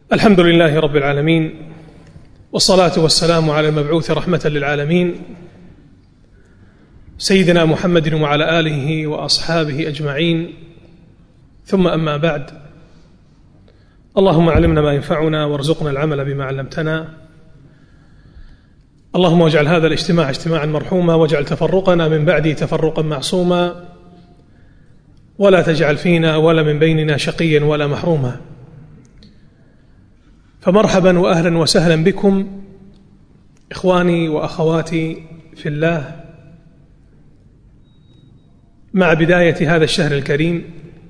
الحمد لله رب العالمين، والصلاة والسلام على المبعوث رحمة للعالمين سيدنا محمد وعلى آله وأصحابه أجمعين، ثم أما بعد. اللهم علمنا ما ينفعنا وارزقنا العمل بما علمتنا. اللهم واجعل هذا الاجتماع اجتماعا مرحوما، واجعل تفرقنا من بعده تفرقا معصوما، ولا تجعل فينا ولا من بيننا شقيا ولا محروما. فمرحبا وأهلا وسهلا بكم إخواني وأخواتي في الله، مع بداية هذا الشهر الكريم،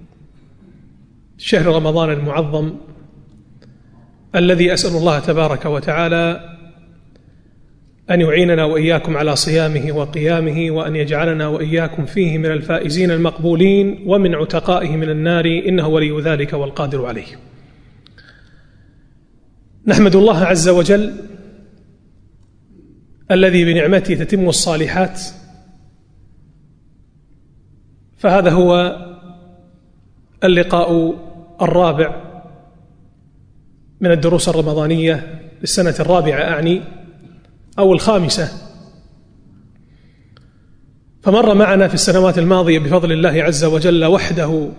شهر رمضان المعظم، الذي أسأل الله تبارك وتعالى أن يعيننا وإياكم على صيامه وقيامه، وأن يجعلنا وإياكم فيه من الفائزين المقبولين ومن عتقائه من النار، إنه ولي ذلك والقادر عليه. نحمد الله عز وجل الذي بنعمته تتم الصالحات، فهذا هو اللقاء الرابع من الدروس الرمضانية للسنة الرابعة أعني، أو الخامسة. فمر معنا في السنوات الماضية بفضل الله عز وجل وحده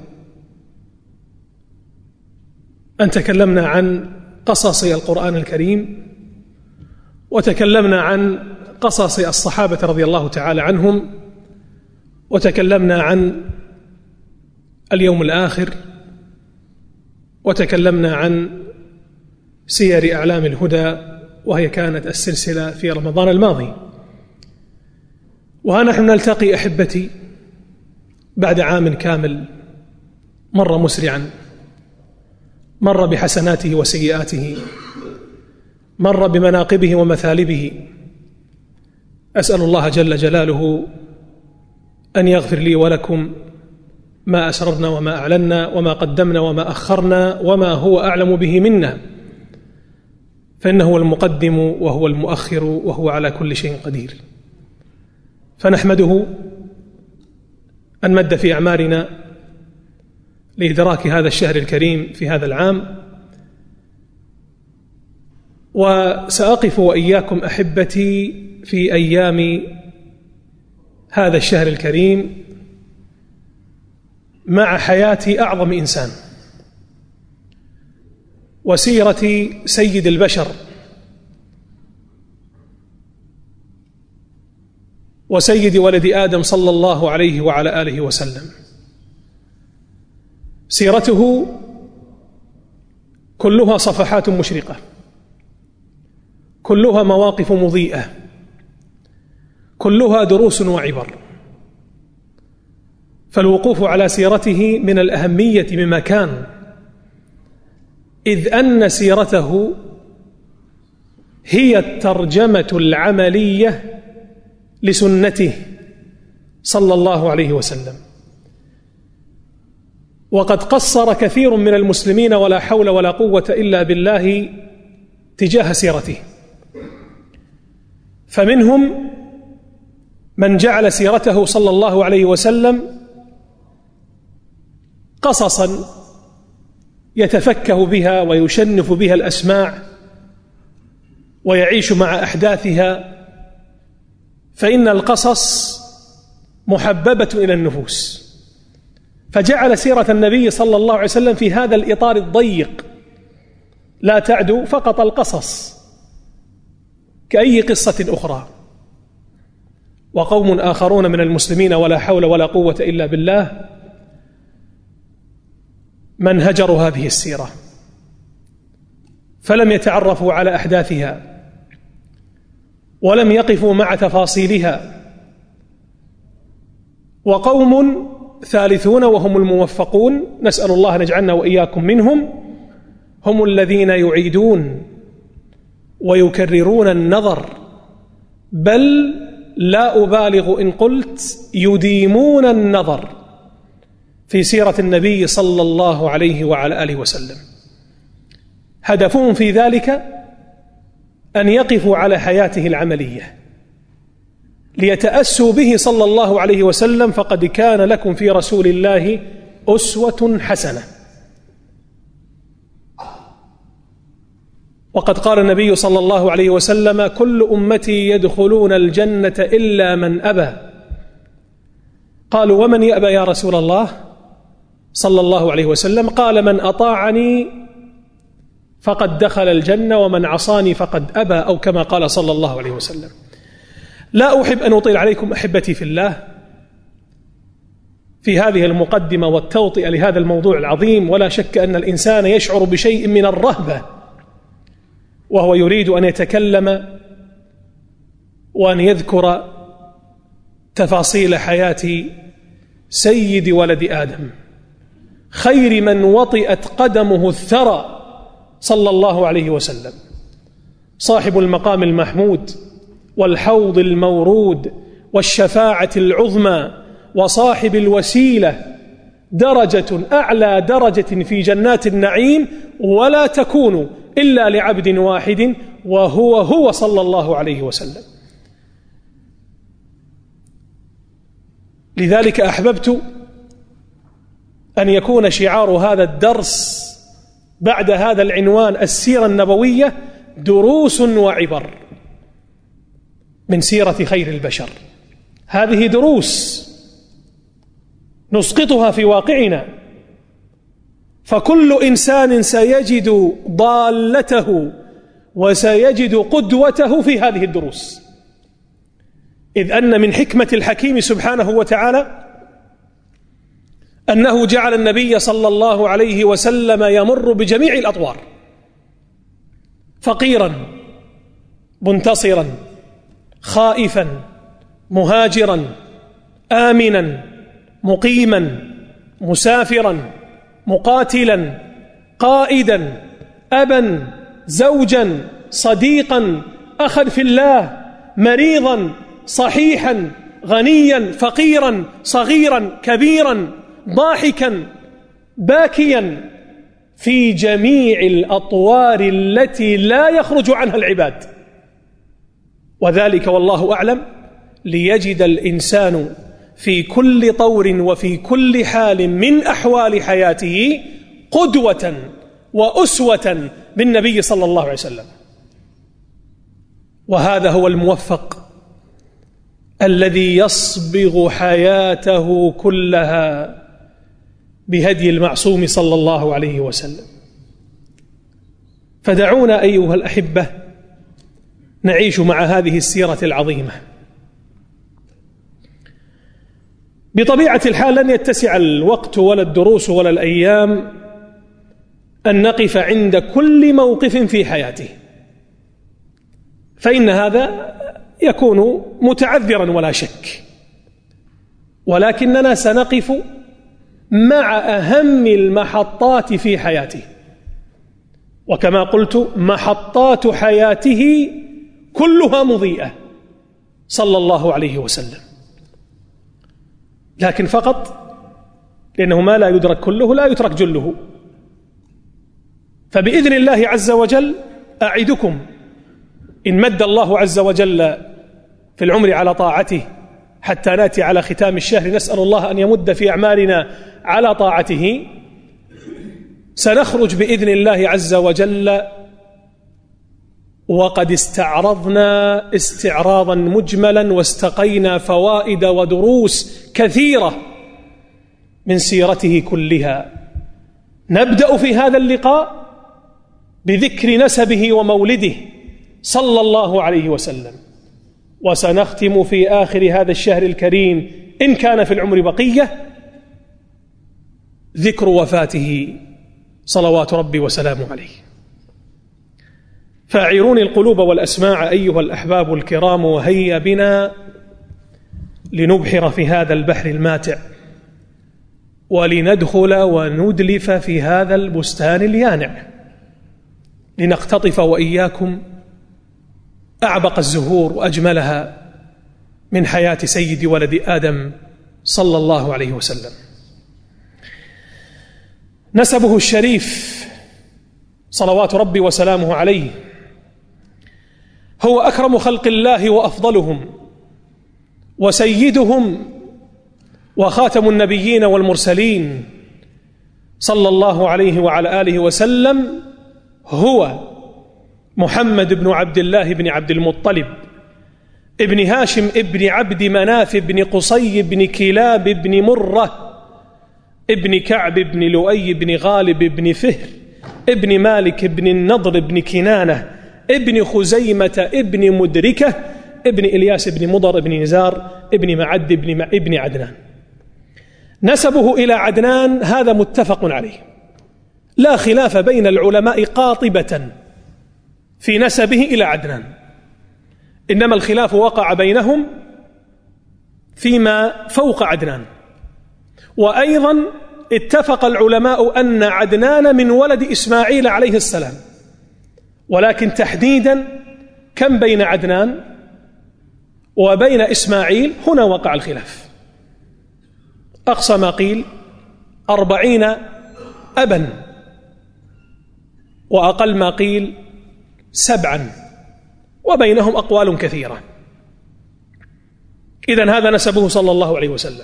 أن تكلمنا عن قصص القرآن الكريم، وتكلمنا عن قصص الصحابة رضي الله تعالى عنهم، وتكلمنا عن اليوم الآخر، وتكلمنا عن سير أعلام الهدى، وهي كانت السلسلة في رمضان الماضي. وها نحن نلتقي أحبتي بعد عام كامل مر مسرعا، مر بحسناته وسيئاته، مر بمناقبه ومثالبه. أسأل الله جل جلاله أن يغفر لي ولكم ما أسررنا وما أعلنا وما قدمنا وما أخرنا وما هو أعلم به منا، فإنه هو المقدم وهو المؤخر وهو على كل شيء قدير. فنحمده أن مد في أعمارنا لإدراك هذا الشهر الكريم في هذا العام. وسأقف وإياكم أحبتي في أيام هذا الشهر الكريم مع حياة أعظم إنسان، وسيرة سيد البشر وسيد ولد آدم صلى الله عليه وعلى آله وسلم. سيرته كلها صفحات مشرقة، كلها مواقف مضيئة، كلها دروس وعبر. فالوقوف على سيرته من الأهمية بمكان، إذ أن سيرته هي الترجمة العملية لسنته صلى الله عليه وسلم. وقد قصر كثير من المسلمين ولا حول ولا قوة إلا بالله تجاه سيرته، فمنهم من جعل سيرته صلى الله عليه وسلم قصصا يتفكه بها ويشنف بها الأسماع ويعيش مع أحداثها، فإن القصص محببة إلى النفوس. فجعل سيرة النبي صلى الله عليه وسلم في هذا الإطار الضيق، لا تعدو فقط القصص كأي قصة أخرى. وقوم آخرون من المسلمين ولا حول ولا قوة إلا بالله من هجروا هذه السيرة فلم يتعرفوا على أحداثها ولم يقفوا مع تفاصيلها. وقوم ثالثون وهم الموفقون، نسأل الله أن يجعلنا وإياكم منهم، هم الذين يعيدون ويكررون النظر، بل لا أبالغ إن قلت يديمون النظر في سيرة النبي صلى الله عليه وعلى آله وسلم. هدفهم في ذلك أن يقفوا على حياته العملية ليتأسوا به صلى الله عليه وسلم، فقد كان لكم في رسول الله أسوة حسنة. وقد قال النبي صلى الله عليه وسلم: كل أمتي يدخلون الجنة إلا من أبى. قالوا: ومن يأبى يا رسول الله صلى الله عليه وسلم؟ قال: من أطاعني فقد دخل الجنة ومن عصاني فقد أبى، أو كما قال صلى الله عليه وسلم. لا أحب أن أطيل عليكم أحبتي في الله في هذه المقدمة والتوطئة لهذا الموضوع العظيم، ولا شك أن الإنسان يشعر بشيء من الرهبة وهو يريد أن يتكلم وأن يذكر تفاصيل حياة سيد ولد آدم، خير من وطئت قدمه الثرى صلى الله عليه وسلم، صاحب المقام المحمود والحوض المورود والشفاعة العظمى، وصاحب الوسيلة، درجة أعلى درجة في جنات النعيم ولا تكون إلا لعبد واحد وهو صلى الله عليه وسلم. لذلك أحببت أن يكون شعار هذا الدرس بعد هذا العنوان: السيرة النبوية، دروس وعبر من سيرة خير البشر. هذه دروس نسقطها في واقعنا، فكل إنسان سيجد ضالته وسيجد قدوته في هذه الدروس، إذ أن من حكمة الحكيم سبحانه وتعالى أنه جعل النبي صلى الله عليه وسلم يمر بجميع الأطوار، فقيرا، منتصرا، خائفا، مهاجرا، آمنا، مقيما، مسافرا، مقاتلا، قائدا، أبا، زوجا، صديقا، أخا في الله، مريضا، صحيحا، غنيا، فقيرا، صغيرا، كبيرا، ضاحكا، باكيا، في جميع الأطوار التي لا يخرج عنها العباد، وذلك والله أعلم ليجد الإنسان في كل طور وفي كل حال من أحوال حياته قدوة وأسوة بالنبي صلى الله عليه وسلم. وهذا هو الموفق الذي يصبغ حياته كلها بهدي المعصوم صلى الله عليه وسلم. فدعونا أيها الأحبة نعيش مع هذه السيرة العظيمة. بطبيعة الحال لن يتسع الوقت ولا الدروس ولا الأيام أن نقف عند كل موقف في حياته، فإن هذا يكون متعذرا ولا شك، ولكننا سنقف مع أهم المحطات في حياته، وكما قلت محطات حياته كلها مضيئة صلى الله عليه وسلم، لكن فقط لأنه ما لا يدرك كله لا يترك جله. فبإذن الله عز وجل أعدكم إن مد الله عز وجل في العمر على طاعته حتى نأتي على ختام الشهر، نسأل الله أن يمد في أعمالنا على طاعته، سنخرج بإذن الله عز وجل وقد استعرضنا استعراضا مجملا واستقينا فوائد ودروس كثيرة من سيرته كلها. نبدأ في هذا اللقاء بذكر نسبه ومولده صلى الله عليه وسلم، وسنختم في آخر هذا الشهر الكريم إن كان في العمر بقية ذكر وفاته صلوات ربي وسلامه عليه. فاعروني القلوب والأسماع أيها الأحباب الكرام، وهيا بنا لنبحر في هذا البحر الماتع، ولندخل وندلف في هذا البستان اليانع، لنقتطف وإياكم أعبق الزهور وأجملها من حياة سيد ولد آدم صلى الله عليه وسلم. نسبه الشريف صلوات ربي وسلامه عليه هو أكرم خلق الله وأفضلهم وسيدهم وخاتم النبيين والمرسلين صلى الله عليه وعلى آله وسلم، هو محمد بن عبد الله بن عبد المطلب ابن هاشم ابن عبد مناف بن قصي بن كلاب بن مرة ابن كعب بن لؤي بن غالب بن فهر ابن مالك بن النضر بن كنانة ابن خزيمة ابن مدركة ابن إلياس بن مضر ابن نزار ابن معد ابن عدنان. نسبه إلى عدنان هذا متفق عليه، لا خلاف بين العلماء قاطبة في نسبه إلى عدنان، إنما الخلاف وقع بينهم فيما فوق عدنان. وأيضا اتفق العلماء أن عدنان من ولد إسماعيل عليه السلام، ولكن تحديدا كم بين عدنان وبين إسماعيل هنا وقع الخلاف. أقصى ما قيل 40 أبا، وأقل ما قيل 7، وبينهم أقوال كثيرة. إذن هذا نسبه صلى الله عليه وسلم.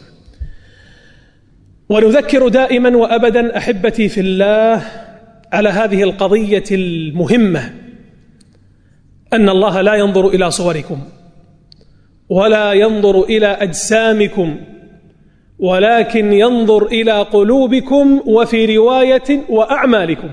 ونذكر دائما وأبدا أحبتي في الله على هذه القضية المهمة، أن الله لا ينظر إلى صوركم ولا ينظر إلى أجسامكم، ولكن ينظر إلى قلوبكم، وفي رواية وأعمالكم.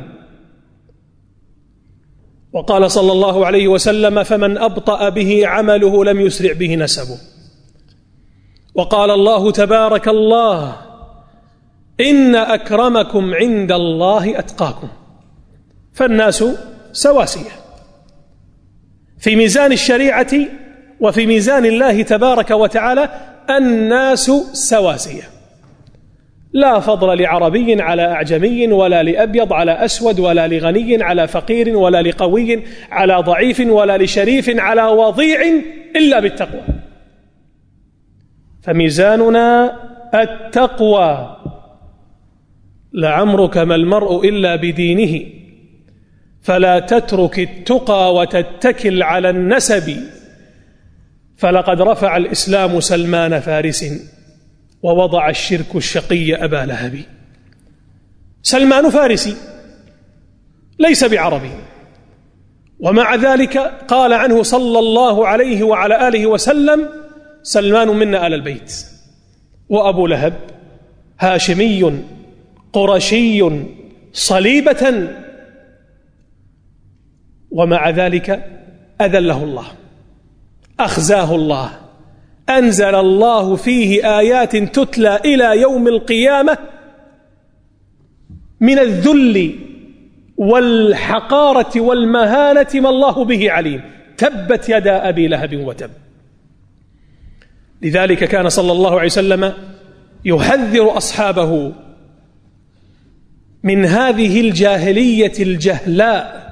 وقال صلى الله عليه وسلم: فمن أبطأ به عمله لم يسرع به نسبه. وقال الله تبارك الله: إن أكرمكم عند الله أتقاكم. فالناس سواسية في ميزان الشريعة وفي ميزان الله تبارك وتعالى، الناس سواسية، لا فضل لعربي على أعجمي، ولا لأبيض على أسود، ولا لغني على فقير، ولا لقوي على ضعيف، ولا لشريف على وضيع، إلا بالتقوى. فميزاننا التقوى. لعمرك ما المرء إلا بدينه، فلا تترك التقى وتتكل على النسب، فلقد رفع الإسلام سلمان فارس ووضع الشرك الشقي أبا لهب. سلمان فارسي ليس بعربي، ومع ذلك قال عنه صلى الله عليه وعلى آله وسلم: سلمان منا آل البيت. وأبو لهب هاشمي قرشي صليبة، ومع ذلك أذله الله، أخزاه الله، أنزل الله فيه آيات تتلى إلى يوم القيامة من الذل والحقارة والمهانة ما الله به عليم. تبت يدا أبي لهب وتب. لذلك كان صلى الله عليه وسلم يحذر أصحابه من هذه الجاهلية الجهلاء،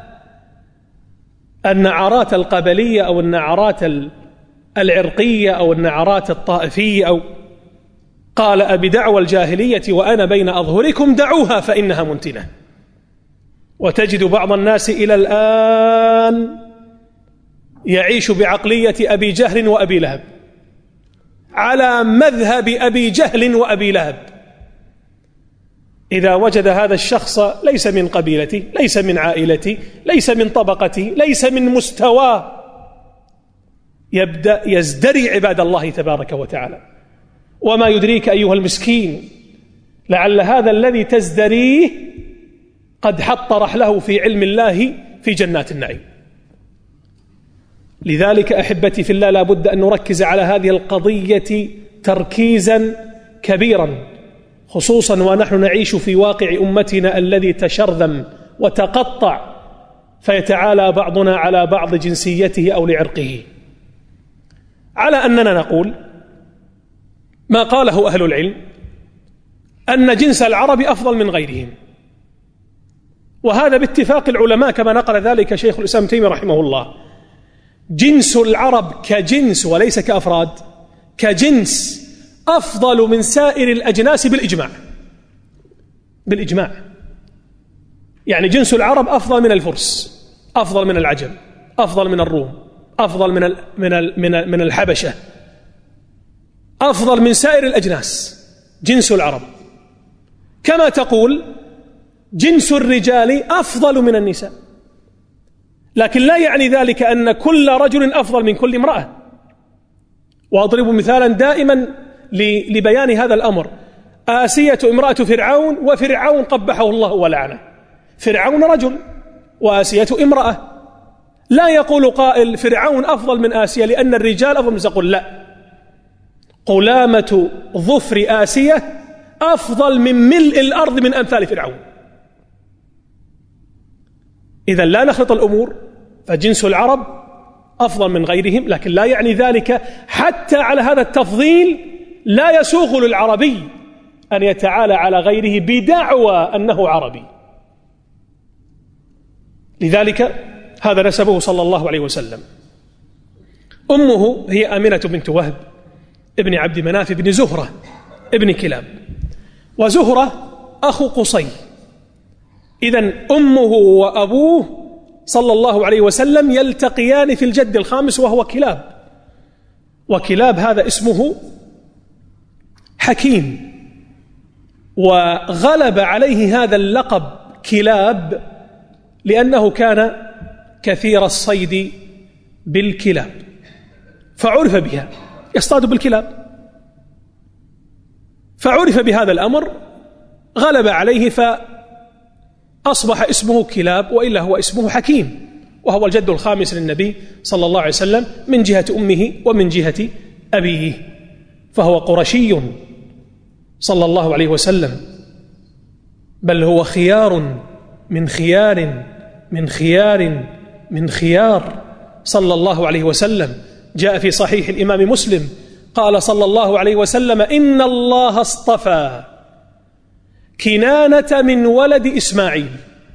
النعرات القبلية أو النعرات العرقية أو النعرات الطائفية، أو قال: أبدعوى الجاهلية وأنا بين أظهركم دعوها فإنها منتنة. وتجد بعض الناس إلى الآن يعيش بعقلية أبي جهل وأبي لهب، على مذهب أبي جهل وأبي لهب. إذا وجد هذا الشخص ليس من قبيلتي، ليس من عائلتي، ليس من طبقتي، ليس من مستواه، يبدأ يزدري عباد الله تبارك وتعالى. وما يدريك أيها المسكين، لعل هذا الذي تزدريه قد حط رحله في علم الله في جنات النعيم. لذلك أحبتي في الله، لا بد أن نركز على هذه القضية تركيزا كبيرا، خصوصا ونحن نعيش في واقع أمتنا الذي تشرذم وتقطع، فيتعالى بعضنا على بعض جنسيته أو لعرقه، على أننا نقول ما قاله أهل العلم أن جنس العرب أفضل من غيرهم، وهذا باتفاق العلماء كما نقل ذلك شيخ الإسلام ابن تيمية رحمه الله. جنس العرب كجنس وليس كأفراد، كجنس أفضل من سائر الأجناس بالإجماع. يعني جنس العرب أفضل من الفرس، أفضل من العجم، أفضل من الروم، أفضل من الحبشة، أفضل من سائر الأجناس جنس العرب. كما تقول جنس الرجال أفضل من النساء، لكن لا يعني ذلك أن كل رجل أفضل من كل امرأة. وأضرب مثالا دائما لبيان هذا الأمر: آسية امرأة فرعون، وفرعون قبحه الله ولعنه. فرعون رجل وآسية امرأة. لا يقول قائل فرعون أفضل من آسية لأن الرجال أفضل من، سأقول لا، قلامة ظفر آسية أفضل من ملء الأرض من أمثال فرعون. إذن لا نخلط الأمور، فجنس العرب أفضل من غيرهم، لكن لا يعني ذلك حتى على هذا التفضيل لا يسوغ للعربي أن يتعالى على غيره بدعوى أنه عربي. لذلك هذا نسبه صلى الله عليه وسلم. أمه هي آمنة بنت وهب ابن عبد مناف بن زهرة ابن كلاب، وزهرة أخو قصي. إذن أمه وأبوه صلى الله عليه وسلم يلتقيان في الجد الخامس وهو كلاب، وكلاب هذا اسمه حكيم، وغلب عليه هذا اللقب كلاب لأنه كان كثير الصيد بالكلاب، فعرف بها، يصطاد بالكلاب، فعرف بهذا الأمر، غلب عليه فأصبح اسمه كلاب، وإلا هو اسمه حكيم، وهو الجد الخامس للنبي صلى الله عليه وسلم من جهة أمه ومن جهة أبيه، فهو قرشي صلى الله عليه وسلم، بل هو خيار من خيار من خيار من خيار صلى الله عليه وسلم. جاء في صحيح الإمام مسلم قال صلى الله عليه وسلم: إن الله اصطفى كنانة من ولد إسماعيل،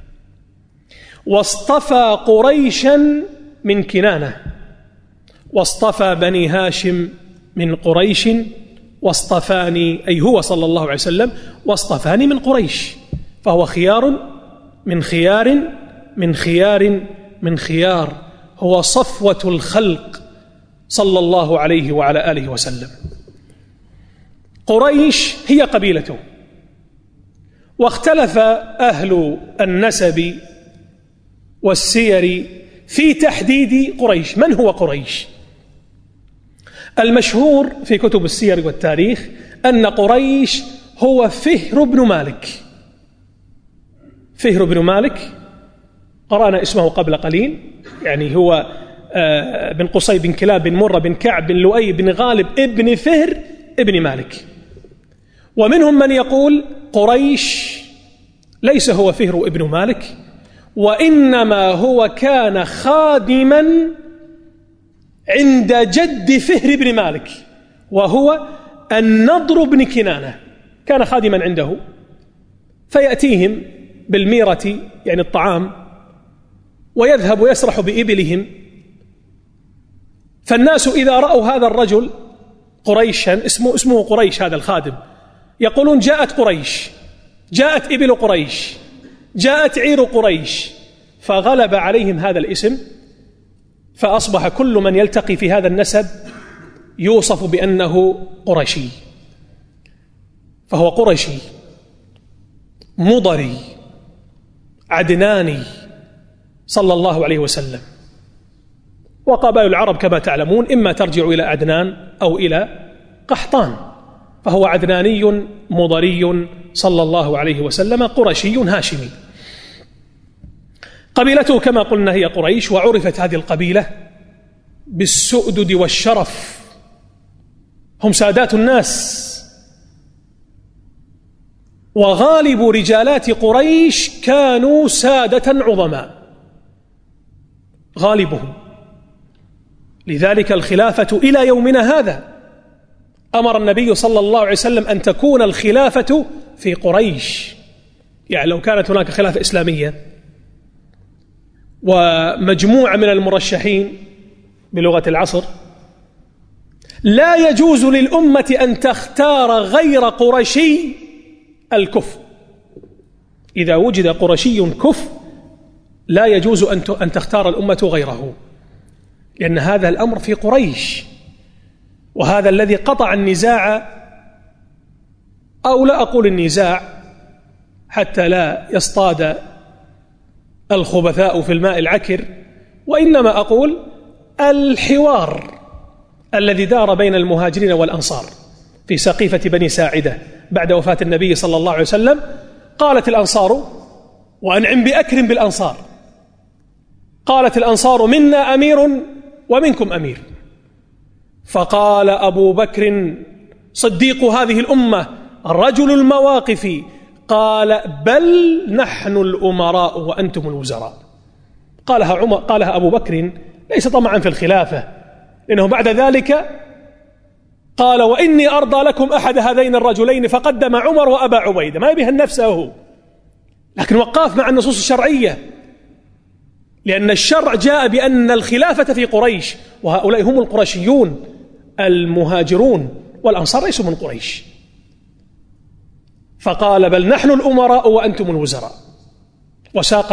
واصطفى قريشا من كنانة، واصطفى بني هاشم من قريش، واصطفاني، أي هو صلى الله عليه وسلم، واصطفاني من قريش، فهو خيار من خيار من خيار من خيار، هو صفوة الخلق صلى الله عليه وعلى آله وسلم. قريش هي قبيلته، واختلف أهل النسب والسير في تحديد قريش. من هو قريش؟ المشهور في كتب السير والتاريخ أن قريش هو فهر بن مالك. فهر بن مالك قرأنا اسمه قبل قليل، يعني هو بن قصي بن كلاب بن مرة بن كعب بن لؤي بن غالب ابن فهر ابن مالك. ومنهم من يقول قريش ليس هو فهر ابن مالك، وإنما هو كان خادما عند جد فهر بن مالك، وهو النضر بن كنانة، كان خادما عنده، فيأتيهم بالميرة يعني الطعام، ويذهب ويسرح بإبلهم. فالناس إذا رأوا هذا الرجل قريشا، اسمه قريش هذا الخادم، يقولون جاءت قريش، جاءت إبل قريش، جاءت عير قريش، فغلب عليهم هذا الاسم، فأصبح كل من يلتقي في هذا النسب يوصف بأنه قرشي، فهو قرشي مضري عدناني صلى الله عليه وسلم. وقبائل العرب كما تعلمون إما ترجع إلى عدنان أو إلى قحطان، فهو عدناني مضري صلى الله عليه وسلم، قرشي هاشمي. قبيلته كما قلنا هي قريش، وعرفت هذه القبيلة بالسؤدد والشرف، هم سادات الناس، وغالب رجالات قريش كانوا سادة عظماء غالبهم. لذلك الخلافة إلى يومنا هذا أمر النبي صلى الله عليه وسلم أن تكون الخلافة في قريش. يعني لو كانت هناك خلافة إسلامية ومجموعة من المرشحين بلغة العصر، لا يجوز للأمة أن تختار غير قرشي الكفء. إذا وجد قرشي كفء لا يجوز أن تختار الأمة غيره، لأن هذا الأمر في قريش، وهذا الذي قطع النزاع، أو لا أقول النزاع حتى لا يصطاد الخبثاء في الماء العكر، وإنما أقول الحوار الذي دار بين المهاجرين والأنصار في سقيفة بني ساعدة بعد وفاة النبي صلى الله عليه وسلم. قالت الأنصار: وأنعم بأكرم بالأنصار، قالت الأنصار: منا أمير ومنكم أمير. فقال أبو بكر صديق هذه الأمة رجل المواقف، قال: بل نحن الأمراء وأنتم الوزراء. قالها أبو بكر ليس طمعا في الخلافة، لأنه بعد ذلك قال: وإني أرضى لكم أحد هذين الرجلين، فقدم عمر وأبا عبيدة، ما يبيها نفسه، لكن وقاف مع النصوص الشرعية، لأن الشرع جاء بأن الخلافة في قريش، وهؤلاء هم القرشيون المهاجرون، والأنصار ليسوا من قريش. فقال: بل نحن الأمراء وأنتم الوزراء، وساق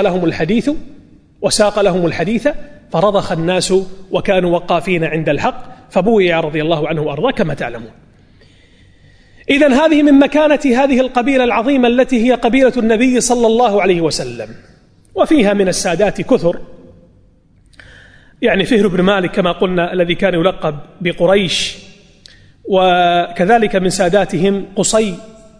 لهم الحديث فرضخ الناس وكانوا وقافين عند الحق، فبويع رضي الله عنه وأرضاه كما تعلمون. إذن هذه من مكانة هذه القبيلة العظيمة التي هي قبيلة النبي صلى الله عليه وسلم، وفيها من السادات كثر، يعني فهر بن مالك كما قلنا الذي كان يلقب بقريش، وكذلك من ساداتهم قصي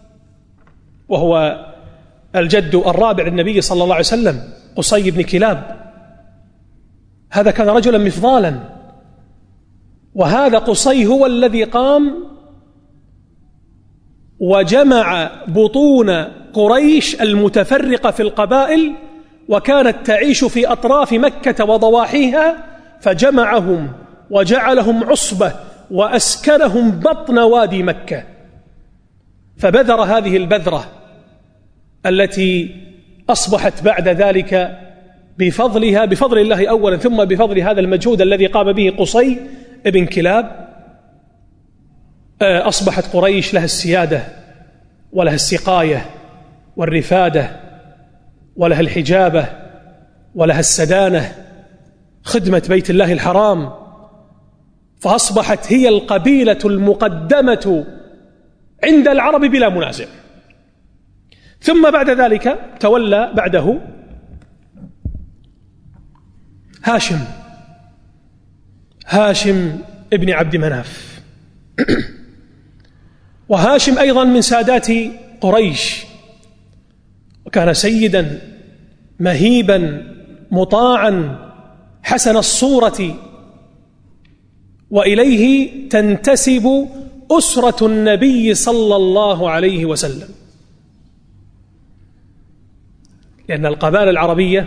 وهو الجد الرابع للنبي صلى الله عليه وسلم، قصي بن كلاب، هذا كان رجلا مفضالا، وهذا قصي هو الذي قام وجمع بطون قريش المتفرقة في القبائل، وكانت تعيش في أطراف مكة وضواحيها، فجمعهم وجعلهم عصبة وأسكنهم بطن وادي مكة، فبذر هذه البذرة التي أصبحت بعد ذلك بفضل الله أولا، ثم بفضل هذا المجهود الذي قام به قصي بن كلاب، أصبحت قريش لها السيادة ولها السقاية والرفادة ولها الحجابة ولها السدانة، خدمة بيت الله الحرام، فأصبحت هي القبيلة المقدمة عند العرب بلا منازع. ثم بعد ذلك تولى بعده هاشم ابن عبد مناف، وهاشم أيضا من سادات قريش، وكان سيدا مهيبا مطاعا حسن الصورة، وإليه تنتسب أسرة النبي صلى الله عليه وسلم، لأن القبائل العربية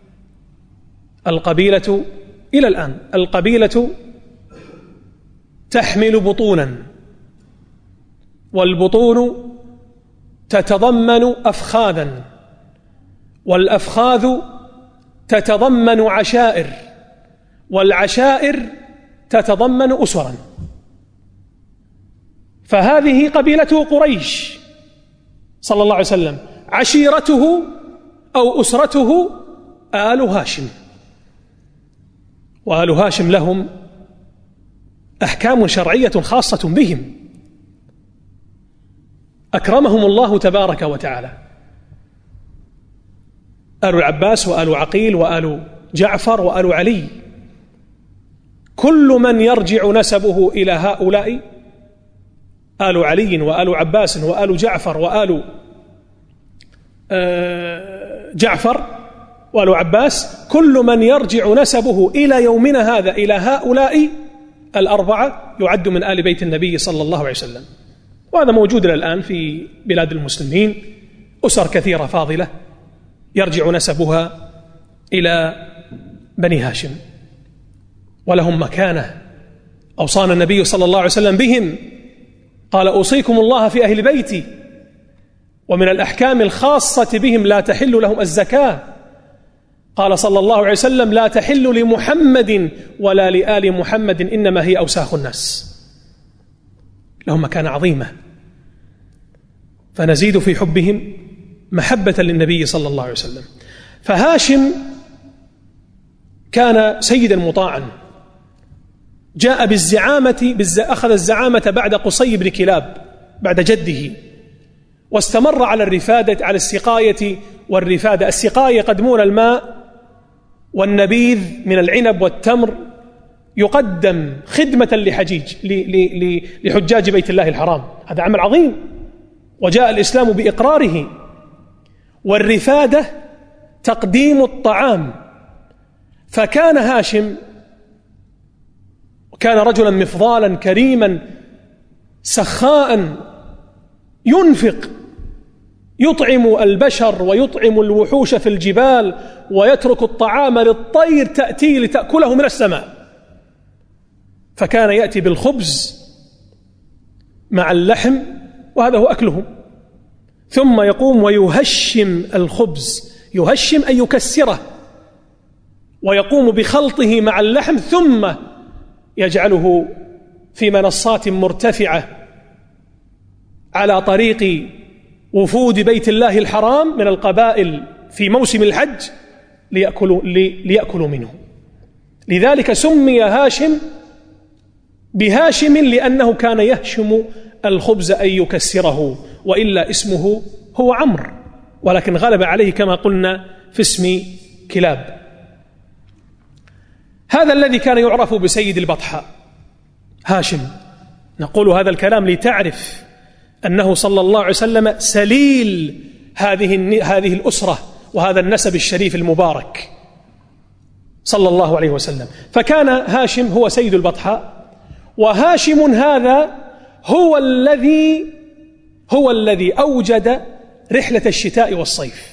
القبيلة إلى الآن القبيلة تحمل بطونا، والبطون تتضمن أفخاذا، والأفخاذ تتضمن عشائر، والعشائر تتضمن أسرا، فهذه قبيلته قريش صلى الله عليه وسلم، عشيرته أو أسرته آل هاشم، وآل هاشم لهم أحكام شرعية خاصة بهم، أكرمهم الله تبارك وتعالى، آل العباس وآل عقيل وآل جعفر وآل علي، كل من يرجع نسبه إلى هؤلاء، آل علي وآل عباس وآل جعفر وآل وآل عباس، كل من يرجع نسبه إلى يومنا هذا إلى هؤلاء الأربعة يعد من آل بيت النبي صلى الله عليه وسلم. وهذا موجود الآن في بلاد المسلمين، أسر كثيرة فاضلة يرجع نسبها إلى بني هاشم، ولهم مكانة أوصانا النبي صلى الله عليه وسلم بهم، قال: أوصيكم الله في أهل بيتي، ومن الأحكام الخاصة بهم لا تحل لهم الزكاة، قال صلى الله عليه وسلم: لا تحل لمحمد ولا لآل محمد، إنما هي أوساخ الناس. لهم مكانة عظيمة، فنزيد في حبهم محبة للنبي صلى الله عليه وسلم. فهاشم كان سيدا مطاعا، جاء أخذ الزعامة بعد قصي بن كلاب بعد جده، واستمر على الرفادة، على السقاية والرفادة. السقاية قدمون الماء والنبيذ من العنب والتمر يقدم خدمة لحجاج بيت الله الحرام. هذا عمل عظيم وجاء الإسلام بإقراره. والرفادة تقديم الطعام. فكان هاشم كان رجلا مفضالا كريما سخاء ينفق، يطعم البشر ويطعم الوحوش في الجبال، ويترك الطعام للطير تأتي لتأكله من السماء. فكان يأتي بالخبز مع اللحم، وهذا هو أكلهم، ثم يقوم ويهشم الخبز، يهشم أي يكسره، ويقوم بخلطه مع اللحم ثم يجعله في منصات مرتفعة على طريق وفود بيت الله الحرام من القبائل في موسم الحج ليأكلوا منه. لذلك سمي هاشم بهاشم لأنه كان يهشم الخبز أن يكسره، وإلا اسمه هو عمرو، ولكن غلب عليه كما قلنا في اسم كلاب. هذا الذي كان يعرف بسيد البطحاء هاشم. نقول هذا الكلام لتعرف أنه صلى الله عليه وسلم سليل هذه الأسرة وهذا النسب الشريف المبارك صلى الله عليه وسلم. فكان هاشم هو سيد البطحاء، وهاشم هذا هو الذي أوجد رحلة الشتاء والصيف،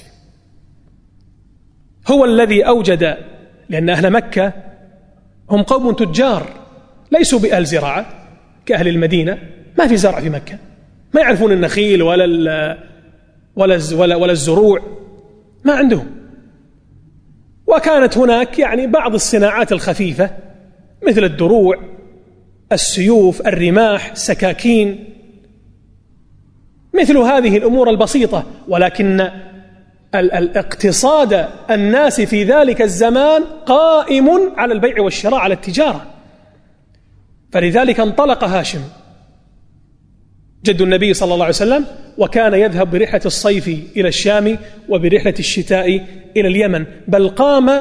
هو الذي أوجد، لأن أهل مكة هم قوم تجار ليسوا بأهل زراعة كأهل المدينة، ما في زرع في مكة، ما يعرفون النخيل ولا الزروع، ما عندهم. وكانت هناك يعني بعض الصناعات الخفيفة مثل الدروع، السيوف، الرماح، السكاكين، مثل هذه الأمور البسيطة. ولكن الاقتصاد الناس في ذلك الزمان قائم على البيع والشراء، على التجارة. فلذلك انطلق هاشم جد النبي صلى الله عليه وسلم، وكان يذهب برحلة الصيف إلى الشام وبرحلة الشتاء إلى اليمن، بل قام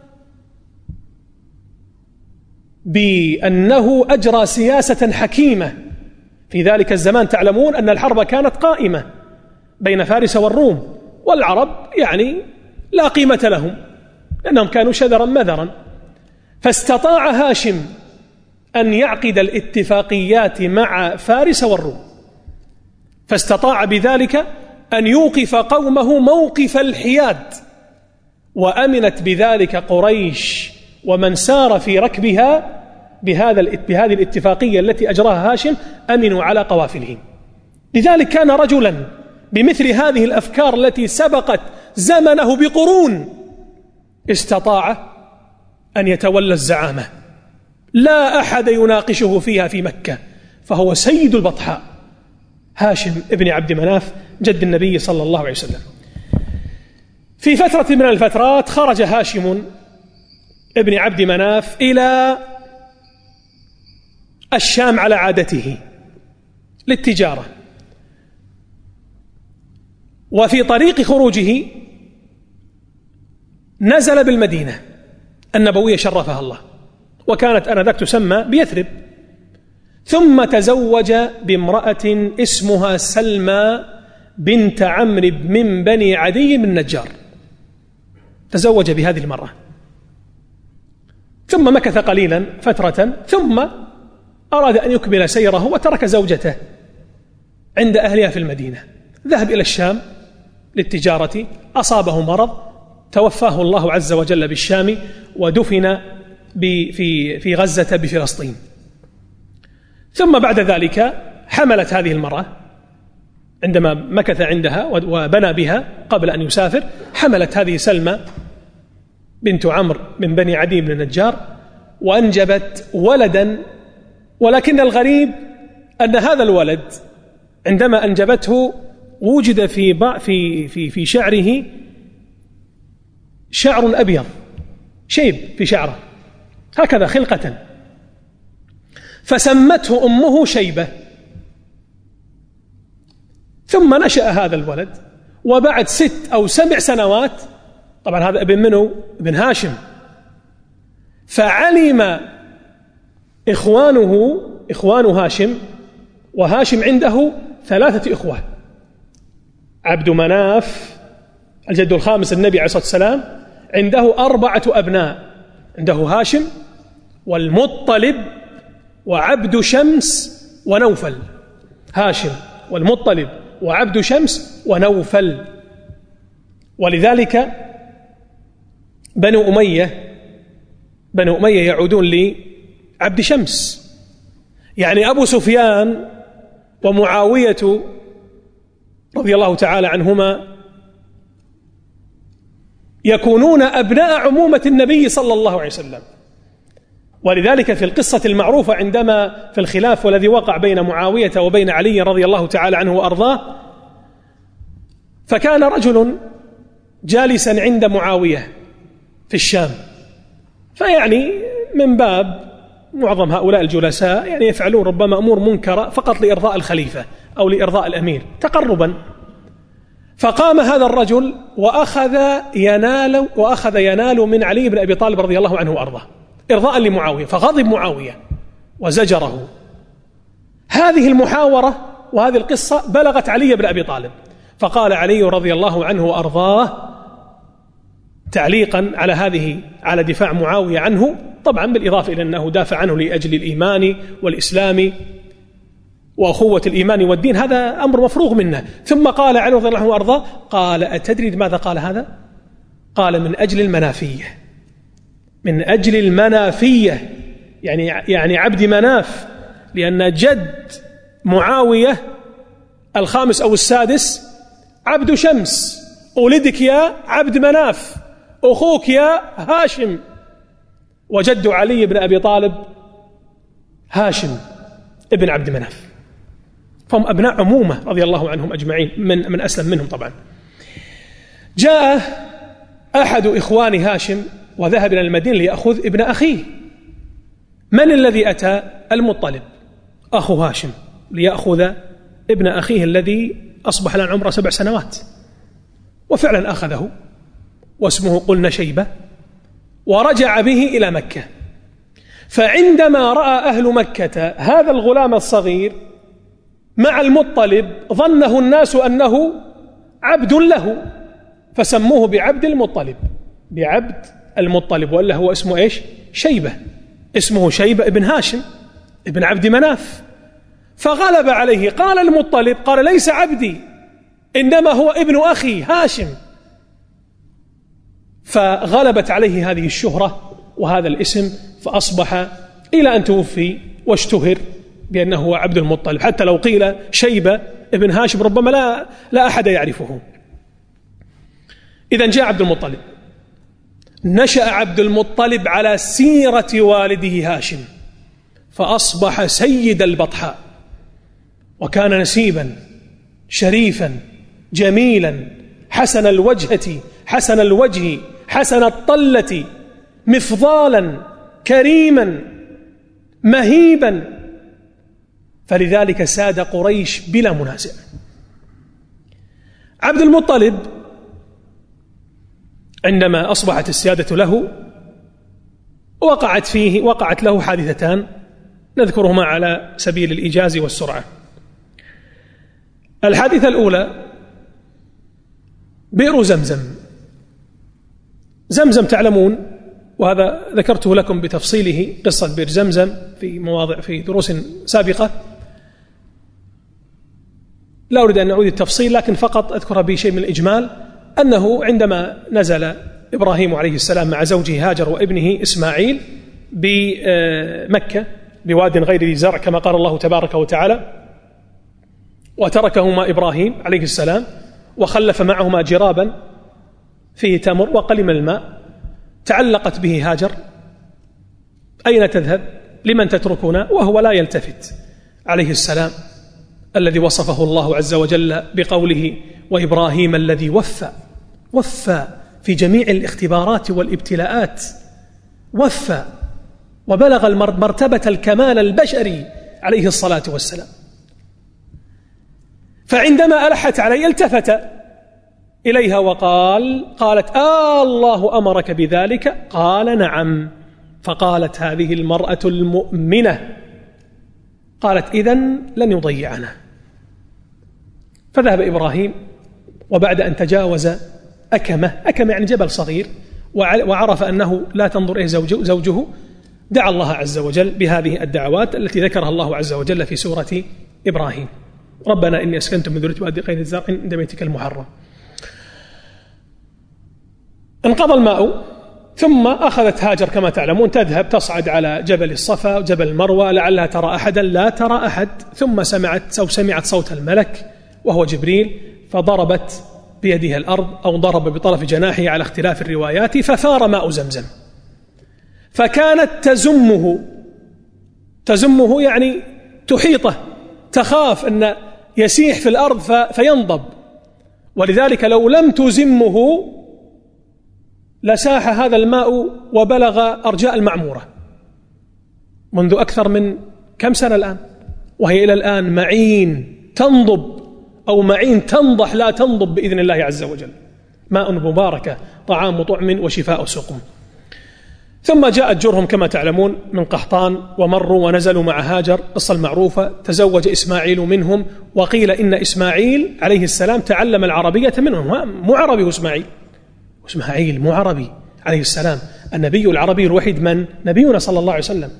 بأنه أجرى سياسة حكيمة في ذلك الزمان. تعلمون أن الحرب كانت قائمة بين فارس والروم، والعرب يعني لا قيمة لهم لأنهم كانوا شذرا مذرا. فاستطاع هاشم أن يعقد الاتفاقيات مع فارس والروم، فاستطاع بذلك أن يوقف قومه موقف الحياد، وأمنت بذلك قريش ومن سار في ركبها بهذه الاتفاقية التي أجراها هاشم، أمنوا على قوافلهم. لذلك كان رجلا بمثل هذه الأفكار التي سبقت زمنه بقرون استطاع أن يتولى الزعامة، لا أحد يناقشه فيها في مكة، فهو سيد البطحاء هاشم ابن عبد مناف جد النبي صلى الله عليه وسلم. في فترة من الفترات خرج هاشم ابن عبد مناف إلى الشام على عادته للتجارة، وفي طريق خروجه نزل بالمدينة النبوية شرفها الله، وكانت آنذاك تسمى بيثرب، ثم تزوج بامرأة اسمها سلمى بنت عمرو من بني عدي بن النجار، تزوج بهذه المرأة، ثم مكث قليلا فترة، ثم أراد أن يكمل سيره وترك زوجته عند أهلها في المدينة، ذهب إلى الشام للتجارة، أصابه مرض، توفاه الله عز وجل بالشام، ودفن في غزة بفلسطين. ثم بعد ذلك حملت هذه المرأة عندما مكث عندها وبنى بها قبل أن يسافر، حملت هذه سلمى بنت عمرو من بني عدي بن النجار، وأنجبت ولدا. ولكن الغريب أن هذا الولد عندما أنجبته وجد في شعره شعر أبيض، شيب في شعره هكذا خلقة، فسمته أمه شيبة. ثم نشأ هذا الولد، وبعد 6 أو 7 سنوات، طبعا هذا ابن منه؟ ابن هاشم، فعلم إخوان هاشم، وهاشم عنده 3 إخوة: عبد مناف الجد الخامس النبي عليه الصلاة والسلام عنده 4 أبناء، عنده هاشم والمطلب وعبد شمس ونوفل. هاشم والمطلب وعبد شمس ونوفل. ولذلك بنو أمية يعودون لعبد شمس، يعني أبو سفيان ومعاوية رضي الله تعالى عنهما يكونون أبناء عمومة النبي صلى الله عليه وسلم. ولذلك في القصة المعروفة عندما في الخلاف والذي وقع بين معاوية وبين علي رضي الله تعالى عنه وأرضاه، فكان رجل جالسا عند معاوية في الشام، فيعني من باب معظم هؤلاء الجلساء يعني يفعلون ربما أمور منكرة فقط لإرضاء الخليفة أو لإرضاء الأمير تقربا. فقام هذا الرجل وأخذ ينال من علي بن أبي طالب رضي الله عنه وأرضاه إرضاء لمعاوية، فغضب معاوية وزجره. هذه المحاورة وهذه القصة بلغت علي بن أبي طالب، فقال علي رضي الله عنه وأرضاه تعليقا على دفاع معاوية عنه، طبعا بالإضافة إلى أنه دافع عنه لأجل الإيمان والإسلام وأخوة الإيمان والدين، هذا أمر مفروغ منه. ثم قال علي رضي الله عنه وأرضاه، قال: أتدري ماذا قال هذا؟ قال: من أجل المنافية، من أجل المنافية، يعني عبد مناف، لأن جد معاوية الخامس أو السادس عبد شمس، ولدك يا عبد مناف، أخوك يا هاشم، وجد علي بن أبي طالب هاشم ابن عبد مناف، فهم أبناء عمومة رضي الله عنهم أجمعين، من أسلم منهم طبعا. جاء أحد إخوان هاشم وذهب إلى المدينة ليأخذ ابن أخيه. من الذي أتى؟ المطلب أخو هاشم ليأخذ ابن أخيه الذي أصبح الآن عمره 7 سنوات، وفعلا أخذه واسمه قلنا شيبة، ورجع به إلى مكة. فعندما رأى أهل مكة هذا الغلام الصغير مع المطلب ظنه الناس أنه عبد له، فسموه بعبد المطلب، وإلا هو اسمه إيش؟ شيبة، اسمه شيبة ابن هاشم ابن عبد مناف. فغلب عليه، قال المطلب، قال: ليس عبدي، إنما هو ابن أخي هاشم. فغلبت عليه هذه الشهرة وهذا الاسم، فأصبح إلى أن توفي واشتهر بأنه هو عبد المطلب، حتى لو قيل شيبة ابن هاشم ربما لا أحد يعرفه. إذن جاء عبد المطلب، نشأ عبد المطلب على سيرة والده هاشم، فأصبح سيد البطحاء، وكان نسيبا شريفا جميلا حسن الوجه حسن الطلة، مفضالا كريما مهيبا، فلذلك ساد قريش بلا منازع. عبد المطلب عندما أصبحت السيادة له وقعت له حادثتان نذكرهما على سبيل الإيجاز والسرعة. الحادثة الأولى بئر زمزم تعلمون، وهذا ذكرته لكم بتفصيله، قصة بئر زمزم في دروس سابقة، لا أريد أن أعود التفصيل، لكن فقط أذكر بشيء من الإجمال، أنه عندما نزل إبراهيم عليه السلام مع زوجه هاجر وابنه إسماعيل بمكة بواد غير ذي زرع كما قال الله تبارك وتعالى، وتركهما إبراهيم عليه السلام وخلف معهما جرابا فيه تمر وقليل من الماء، تعلقت به هاجر: أين تذهب؟ لمن تتركنا؟ وهو لا يلتفت عليه السلام، الذي وصفه الله عز وجل بقوله: وإبراهيم الذي وفى في جميع الاختبارات والابتلاءات، وفى وبلغ مرتبة الكمال البشري عليه الصلاة والسلام. فعندما ألحت عليه التفت إليها وقالت: الله أمرك بذلك؟ قال: نعم. فقالت هذه المرأة المؤمنة، قالت إذن لن يضيعنا. فذهب إبراهيم، وبعد أن تجاوز أكمة يعني جبل صغير، وعرف أنه لا تنظر إليه زوجه، دعا الله عز وجل بهذه الدعوات التي ذكرها الله عز وجل في سورة إبراهيم: ربنا إني أسكنت من ذريتي بواد غير ذي زرع عند بيتك المحرم. انقضى الماء، ثم أخذت هاجر كما تعلمون تذهب تصعد على جبل الصفا وجبل المروة لعلها ترى أحدا، لا ترى أحد. ثم سمعت صوت الملك وهو جبريل، فضربت بيدها الأرض أو ضرب بطرف جناحه على اختلاف الروايات، فثار ماء زمزم، فكانت تزمه يعني تحيطه، تخاف أن يسيح في الأرض فينضب، ولذلك لو لم تزمه لساح هذا الماء وبلغ أرجاء المعمورة منذ أكثر من كم سنة الآن، وهي إلى الآن معين تنضب أو معين تنضح لا تنضب بإذن الله عز وجل. ماء مباركة طعام طعم وشفاء سقم. ثم جاءت جرهم كما تعلمون من قحطان، ومروا ونزلوا مع هاجر، قصة المعروفة. تزوج إسماعيل منهم، وقيل إن إسماعيل عليه السلام تعلم العربية منهم. مو عربي إسماعيل مو عربي عليه السلام، النبي العربي الوحيد من نبينا صلى الله عليه وسلم،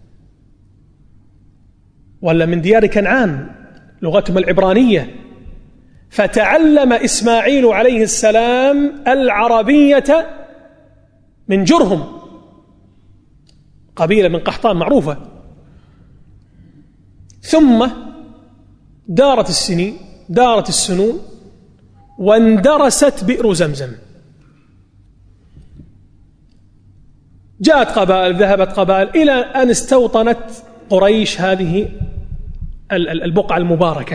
ولا من ديار كنعان لغتهم العبرانية. فتعلم إسماعيل عليه السلام العربية من جرهم، قبيلة من قحطان معروفة. ثم دارت السنين، دارت السنون، واندرست بئر زمزم. جاءت قبائل، ذهبت قبائل، إلى أن استوطنت قريش هذه البقعة المباركة.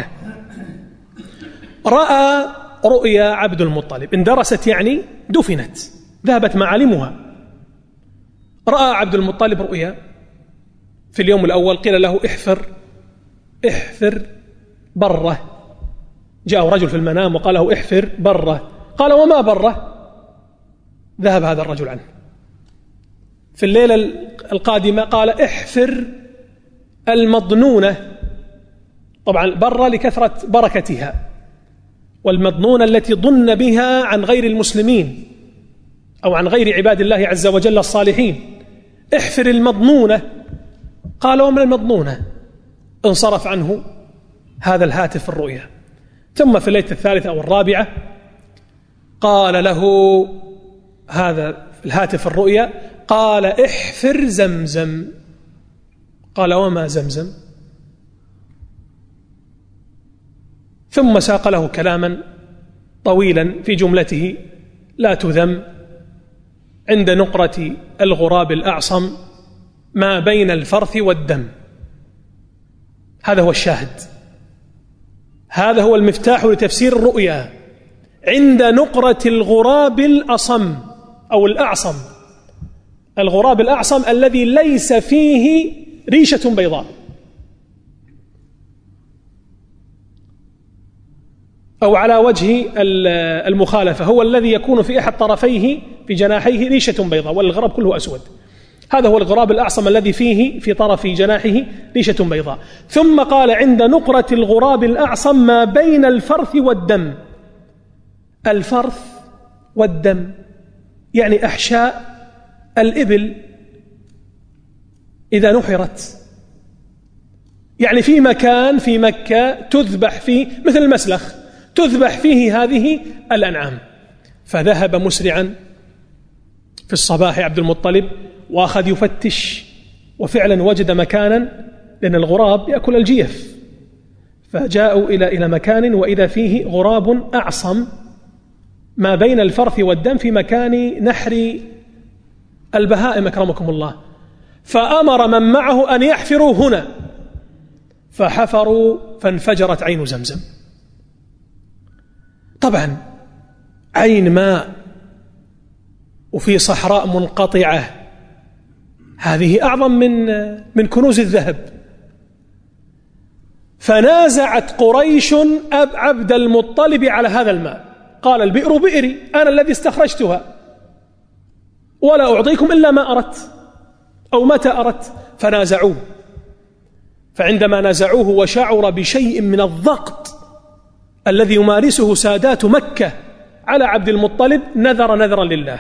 رأى رؤيا عبد المطلب، اندرست يعني دفنت، ذهبت معالمها. رأى عبد المطلب رؤيا في اليوم الأول، قيل له احفر بره. جاء رجل في المنام وقال له احفر بره، قال وما بره؟ ذهب هذا الرجل عنه. في الليلة القادمة قال احفر المضنونة، طبعا بره لكثرة بركتها، والمضنونة التي ضن بها عن غير المسلمين أو عن غير عباد الله عز وجل الصالحين. احفر المضنونة. قال وما المضنونة؟ انصرف عنه هذا الهاتف في الرؤيا. ثم في الليلة الثالثة أو الرابعة قال له هذا الهاتف في الرؤيا، قال احفر زمزم. قال وما زمزم؟ ثم ساق له كلاما طويلا في جملته لا تذم: عند نقرة الغراب الأعصم ما بين الفرث والدم. هذا هو الشاهد، هذا هو المفتاح لتفسير الرؤيا. عند نقرة الغراب الأصم أو الأعصم، الغراب الأعصم الذي ليس فيه ريشة بيضاء، أو على وجه المخالفة هو الذي يكون في أحد طرفيه في جناحيه ريشة بيضاء، والغراب كله أسود. هذا هو الغراب الأعصم الذي فيه في طرف جناحه ريشة بيضاء. ثم قال عند نقرة الغراب الأعصم ما بين الفرث والدم. الفرث والدم يعني أحشاء الإبل إذا نحرت، يعني في مكان في مكة تذبح فيه مثل المسلخ، تذبح فيه هذه الأنعام. فذهب مسرعا في الصباح عبد المطلب وأخذ يفتش، وفعلا وجد مكانا، لأن الغراب يأكل الجيف. فجاءوا إلى مكان وإذا فيه غراب أعصم ما بين الفرث والدم في مكان نحر البهائم أكرمكم الله. فأمر من معه أن يحفروا هنا، فحفروا فانفجرت عين زمزم. طبعا عين ماء وفي صحراء منقطعة، هذه أعظم من كنوز الذهب. فنازعت قريش عبد المطلب على هذا الماء، قال البئر بئري، أنا الذي استخرجتها ولا أعطيكم إلا ما أردت. أو متى أردت، فنازعوه. فعندما نازعوه وشعر بشيء من الضغط الذي يمارسه سادات مكة على عبد المطلب، نذر نذرا لله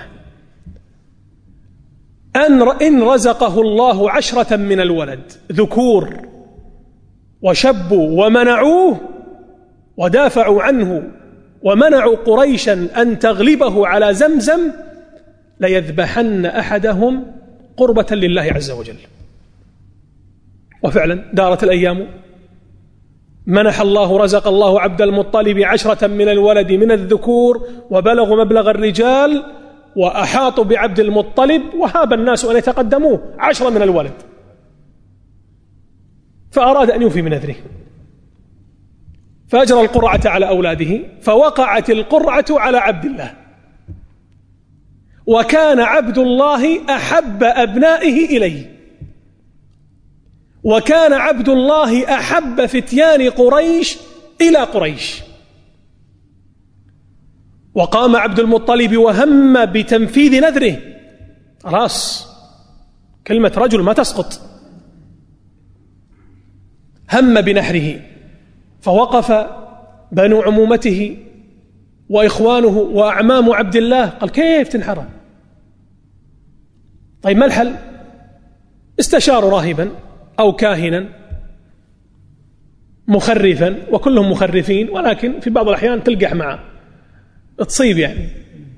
إن رزقه الله 10 من الولد ذكور وشبوا ومنعوه ودافعوا عنه ومنعوا قريشا أن تغلبه على زمزم، ليذبحن أحدهم قربة لله عز وجل. وفعلا دارت الأيام، رزق الله عبد المطلب 10 من الولد من الذكور، وبلغوا مبلغ الرجال وأحاطوا بعبد المطلب، وهاب الناس أن يتقدموه 10 من الولد، فأراد أن يوفي من نذره، فأجرى القرعة على أولاده، فوقعت القرعة على عبد الله، وكان عبد الله أحب أبنائه إليه، وكان عبد الله أحب فتيان قريش إلى قريش. وقام عبد المطلب وهم بتنفيذ نذره، خلاص كلمة رجل ما تسقط، هم بنحره، فوقف بنو عمومته وإخوانه وأعمام عبد الله، قال كيف تنحره؟ طيب ما الحل؟ استشاروا راهبا أو كاهنا مخرفا، وكلهم مخرفين، ولكن في بعض الأحيان تلقح معه تصيب يعني.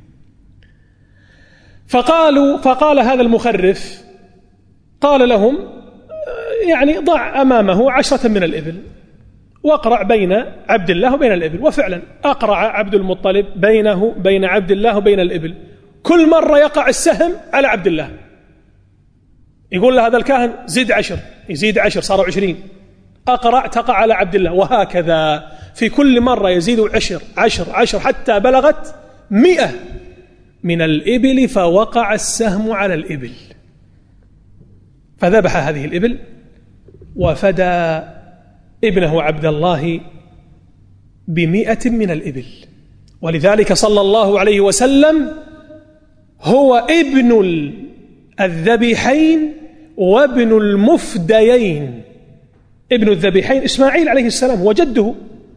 فقال هذا المخرف، قال لهم يعني ضع أمامه 10 من الإبل واقرع بين عبد الله وبين الإبل. وفعلا أقرع عبد المطلب بين عبد الله وبين الإبل، كل مرة يقع السهم على عبد الله، يقول له هذا الكاهن زد 10، يزيد 10 صاروا 20، أقرع تقع على عبد الله، وهكذا في كل مرة يزيد 10 حتى بلغت 100 من الإبل، فوقع السهم على الإبل، فذبح هذه الإبل وفدى ابنه عبد الله ب100 من الإبل. ولذلك صلى الله عليه وسلم هو ابن الذبيحين وابن المفديين. ابن الذبيحين إسماعيل عليه السلام وجده،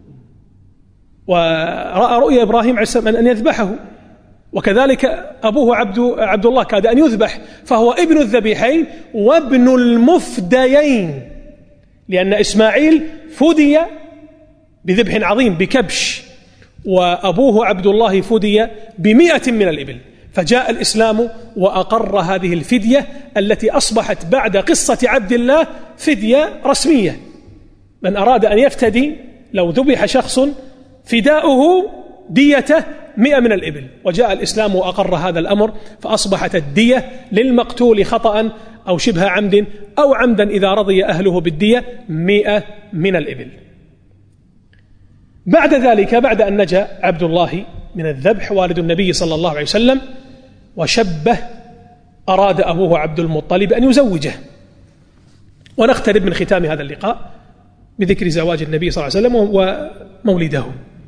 ورأى رؤيا إبراهيم عليه السلام أن يذبحه، وكذلك أبوه عبد الله كاد أن يذبح، فهو ابن الذبيحين وابن المفديين، لأن إسماعيل فدي بذبح عظيم بكبش، وأبوه عبد الله فدي ب100 من الإبل. فجاء الإسلام وأقر هذه الفدية التي أصبحت بعد قصة عبد الله فدية رسمية. من أراد أن يفتدي لو ذبح شخص فداؤه ديته 100 من الإبل، وجاء الإسلام وأقر هذا الأمر، فأصبحت الدية للمقتول خطأ أو شبه عمد أو عمدا إذا رضي أهله بالدية 100 من الإبل. بعد ذلك، بعد أن نجا عبد الله من الذبح والد النبي صلى الله عليه وسلم وشبه، أراد أبوه عبد المطلب أن يزوجه. ونقترب من ختام هذا اللقاء بذكر زواج النبي صلى الله عليه وسلم ومولده.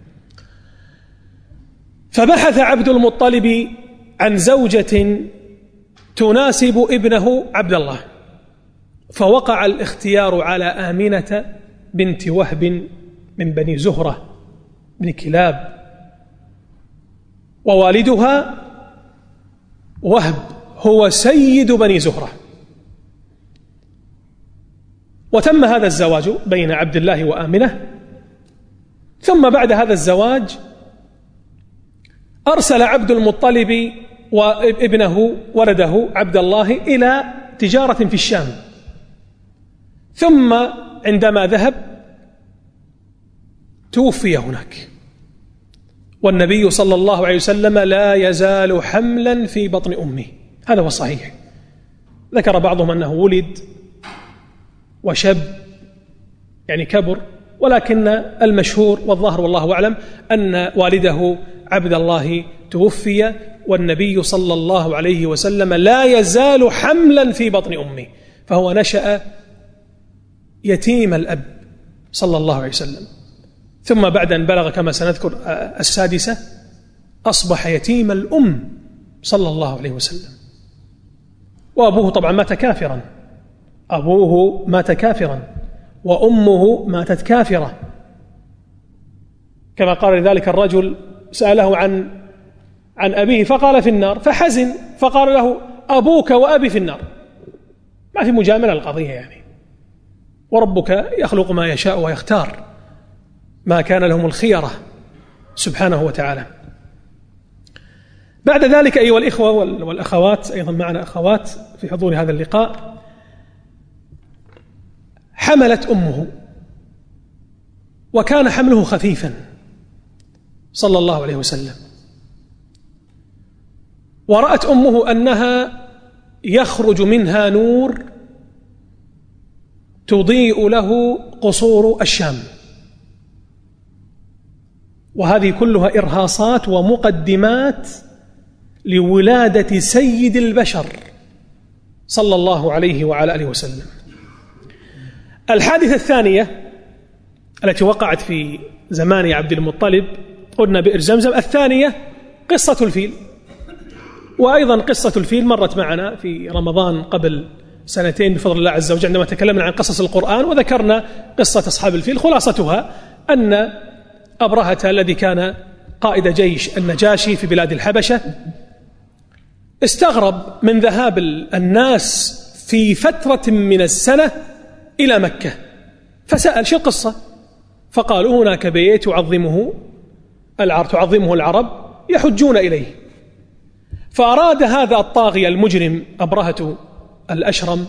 فبحث عبد المطلب عن زوجة تناسب ابنه عبد الله، فوقع الاختيار على آمنة بنت وهب من بني زهرة بن كلاب، ووالدها وهب هو سيد بني زهرة. وتم هذا الزواج بين عبد الله وآمنة. ثم بعد هذا الزواج أرسل عبد المطلب وابنه ولده عبد الله إلى تجارة في الشام. ثم عندما ذهب توفي هناك، والنبي صلى الله عليه وسلم لا يزال حملا في بطن أمه. هذا هو الصحيح. ذكر بعضهم أنه ولد وشب يعني كبر، ولكن المشهور والظاهر والله أعلم أن والده عبد الله توفي، والنبي صلى الله عليه وسلم لا يزال حملا في بطن أمه، فهو نشأ يتيم الأب صلى الله عليه وسلم. ثم بعد أن بلغ كما سنذكر 6 أصبح يتيم الأم صلى الله عليه وسلم. وأبوه طبعا مات كافرا، أبوه مات كافرا وأمه ماتت كافرة، كما قال لذلك الرجل سأله عن أبيه فقال في النار، فحزن فقال له أبوك وأبي في النار. ما في مجاملة القضية يعني، وربك يخلق ما يشاء ويختار، ما كان لهم الخيرة سبحانه وتعالى. بعد ذلك أيها الإخوة والأخوات، أيضا معنا أخوات في حضور هذا اللقاء، حملت أمه وكان حمله خفيفا صلى الله عليه وسلم، ورأت أمه أنها يخرج منها نور تضيء له قصور الشام، وهذه كلها إرهاصات ومقدمات لولادة سيد البشر صلى الله عليه وعلى آله وسلم. الحادثة الثانية التي وقعت في زمان عبد المطلب قلنا بئر زمزم، الثانية قصة الفيل، وأيضا قصة الفيل مرت معنا في رمضان قبل سنتين بفضل الله عز وجل عندما تكلمنا عن قصص القرآن وذكرنا قصة أصحاب الفيل. خلاصتها أن أبرهة الذي كان قائد جيش النجاشي في بلاد الحبشة استغرب من ذهاب الناس في فترة من السنة إلى مكة، فسأل شو القصة؟ فقالوا هناك بيت تعظمه العرب يحجون إليه. فأراد هذا الطاغية المجرم أبرهة الأشرم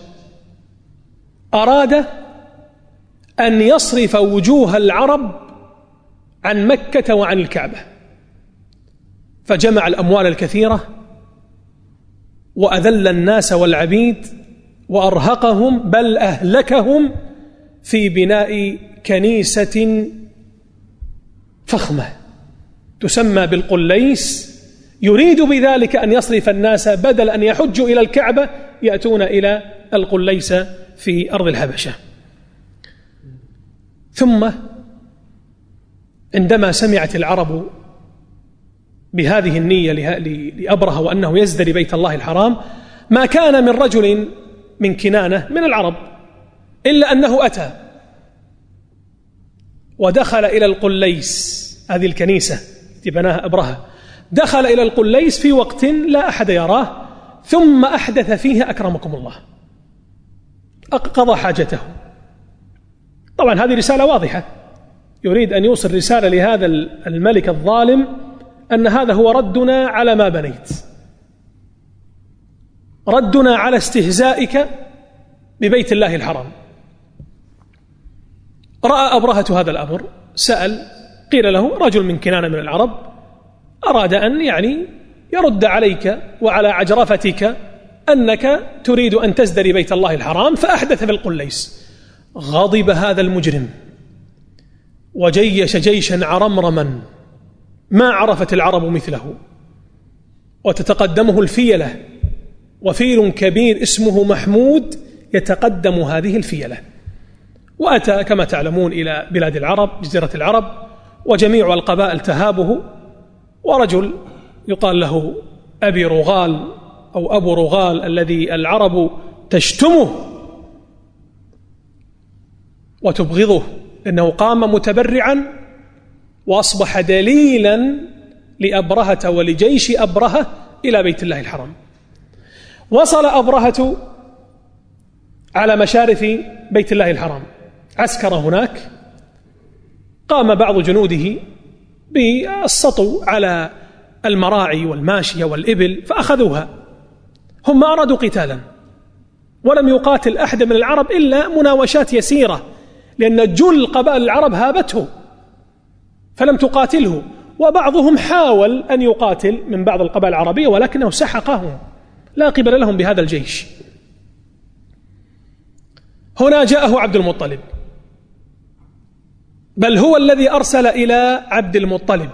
أراد أن يصرف وجوه العرب عن مكة وعن الكعبة، فجمع الأموال الكثيرة وأذل الناس والعبيد وأرهقهم بل أهلكهم في بناء كنيسة فخمة تسمى بالقليس، يريد بذلك أن يصرف الناس بدل أن يحجوا إلى الكعبة يأتون إلى القليس في أرض الحبشة. ثم عندما سمعت العرب بهذه النية لأبرهة وأنه يزدري بيت الله الحرام، ما كان من رجل من كنانة من العرب إلا أنه أتى ودخل إلى القليس، هذه الكنيسة التي بناها أبرهة، دخل إلى القليس في وقت لا أحد يراه، ثم أحدث فيها أكرمكم الله، قضى حاجته. طبعا هذه رسالة واضحة، يريد أن يوصل رسالة لهذا الملك الظالم أن هذا هو ردنا على ما بنيت، ردنا على استهزائك ببيت الله الحرام. رأى أبرهة هذا الأمر، سأل، قيل له رجل من كنانة من العرب أراد أن يرد عليك وعلى عجرفتك أنك تريد أن تزدري بيت الله الحرام، فأحدث في القليس. غضب هذا المجرم وجيش جيشا عرمرما ما عرفت العرب مثله، وتتقدمه الفيلة، وفيل كبير اسمه محمود يتقدم هذه الفيلة، وأتى كما تعلمون إلى بلاد العرب جزيرة العرب، وجميع القبائل تهابه، ورجل يقال له أبي رغال أو أبو رغال الذي العرب تشتمه وتبغضه إنه قام متبرعا وأصبح دليلا لأبرهة ولجيش أبرهة إلى بيت الله الحرام. وصل أبرهة على مشارف بيت الله الحرام، عسكر هناك، قام بعض جنوده بالسطو على المراعي والماشية والإبل فأخذوها. هم ما أرادوا قتالا ولم يقاتل أحد من العرب إلا مناوشات يسيرة، لأن جل قبائل العرب هابته فلم تقاتله، وبعضهم حاول أن يقاتل من بعض القبائل العربية ولكنه سحقهم، لا قبل لهم بهذا الجيش. هنا جاءه عبد المطلب، بل هو الذي أرسل إلى عبد المطلب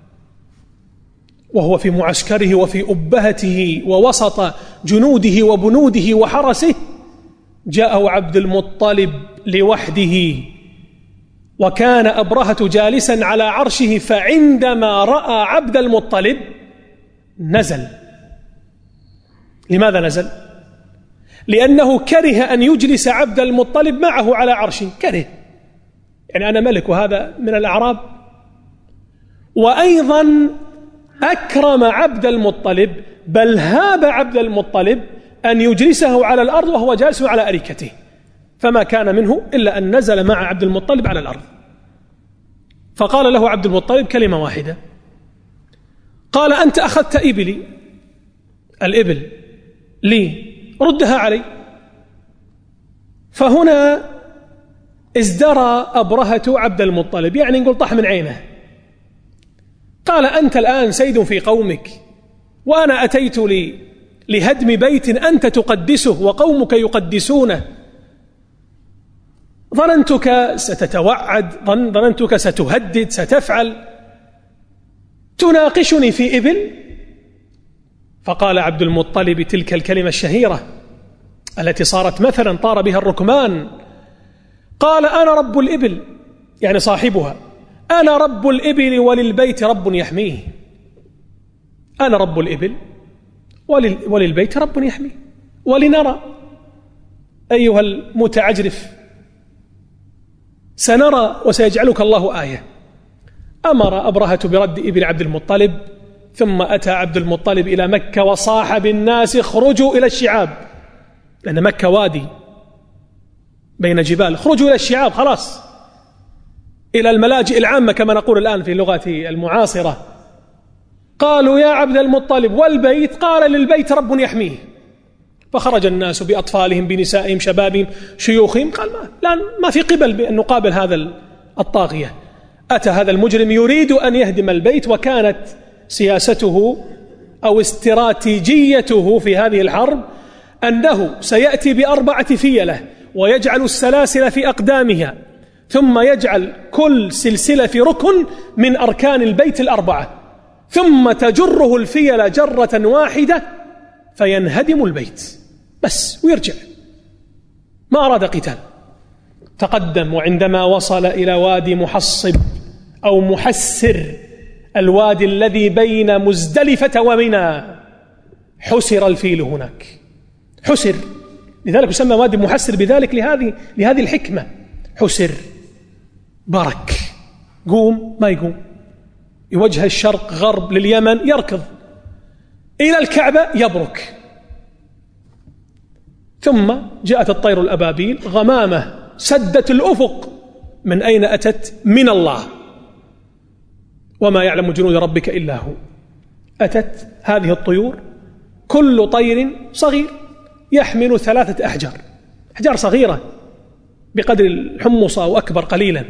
وهو في معسكره وفي أبهته ووسط جنوده وبنوده وحرسه. جاءه عبد المطلب لوحده، وكان أبرهة جالسا على عرشه، فعندما رأى عبد المطلب نزل. لماذا نزل؟ لأنه كره أن يجلس عبد المطلب معه على عرشه، كره، يعني أنا ملك وهذا من الأعراب. وأيضا أكرم عبد المطلب، بل هاب عبد المطلب أن يجلسه على الأرض وهو جالس على أريكته، فما كان منه إلا أن نزل مع عبد المطلب على الأرض. فقال له عبد المطلب كلمة واحدة، قال: أنت أخذت إبلي، الإبل لي، ردها علي. فهنا ازدرى أبرهة عبد المطلب، يعني نقول طح من عينه. قال: أنت الآن سيد في قومك، وأنا أتيت لهدم بيت أنت تقدسه وقومك يقدسونه، ظننتك ستتوعد، ظننتك ستهدد، ستفعل، تناقشني في إبل. فقال عبد المطلب تلك الكلمة الشهيرة التي صارت مثلا طار بها الركمان، قال: أنا رب الإبل، يعني صاحبها، أنا رب الإبل وللبيت رب يحميه. أنا رب الإبل وللبيت رب يحميه. ولنرى أيها المتعجرف، سنرى وسيجعلك الله آية. أمر أبرهة برد إبل عبد المطلب، ثم أتى عبد المطلب إلى مكة وصاح بالناس: اخرجوا إلى الشعاب، لأن مكة وادي بين جبال، اخرجوا إلى الشعاب، خلاص، إلى الملاجئ العامة كما نقول الآن في اللغة المعاصرة. قالوا: يا عبد المطلب والبيت؟ قال: للبيت رب يحميه. فخرج الناس بأطفالهم بنسائهم شبابهم شيوخهم، قال: ما في قبل بأن نقابل هذا الطاغية. أتى هذا المجرم يريد أن يهدم البيت، وكانت سياسته أو استراتيجيته في هذه الحرب أنه سيأتي ب4 فيلة ويجعل السلاسل في أقدامها، ثم يجعل كل سلسلة في ركن من أركان البيت 4، ثم تجره الفيلة جرة واحدة فينهدم البيت بس ويرجع. ما أراد قتال، تقدم، وعندما وصل إلى وادي محصب أو محسر، الوادي الذي بين مزدلفة ومنى، حسر الفيل هناك، حسر، لذلك يسمى وادي محسر بذلك لهذه الحكمة. حسر، برك، قوم ما يقوم، يوجه الشرق غرب لليمن يركض، إلى الكعبة يبرك. ثم جاءت الطير الأبابيل غمامة سدت الأفق، من أين أتت؟ من الله، وما يعلم جنود ربك إلا هو. أتت هذه الطيور، كل طير صغير يحمل 3 أحجار، أحجار صغيرة بقدر الحمصة أو أكبر قليلا،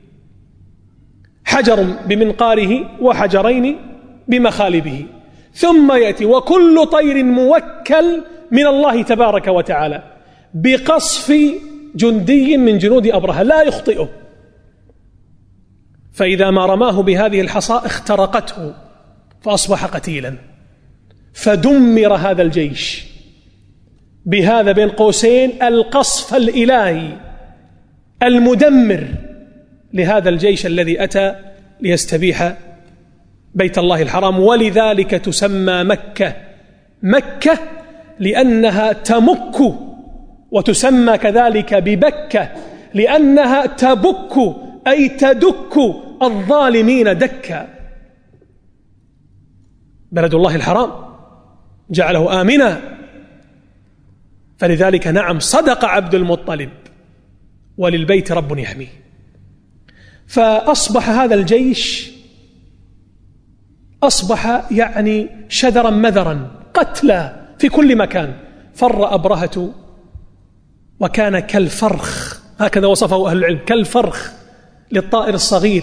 حجر بمنقاره وحجرين بمخالبه، ثم يأتي وكل طير موكل من الله تبارك وتعالى بقصف جندي من جنود أبرهة لا يخطئه، فإذا ما رماه بهذه الحصى اخترقته فأصبح قتيلا، فدمر هذا الجيش بهذا بين قوسين القصف الإلهي المدمر لهذا الجيش الذي أتى ليستبيح بيت الله الحرام. ولذلك تسمى مكة لأنها تمك، وتسمى كذلك ببكة لأنها تبك أي تدك الظالمين دكا. بلد الله الحرام جعله آمنا، فلذلك نعم صدق عبد المطلب، وللبيت رب يحميه. فأصبح هذا الجيش أصبح يعني شذرا مذرا، قتلى في كل مكان. فر أبرهة وكان كالفرخ، هكذا وصفه أهل العلم، كالفرخ للطائر الصغير،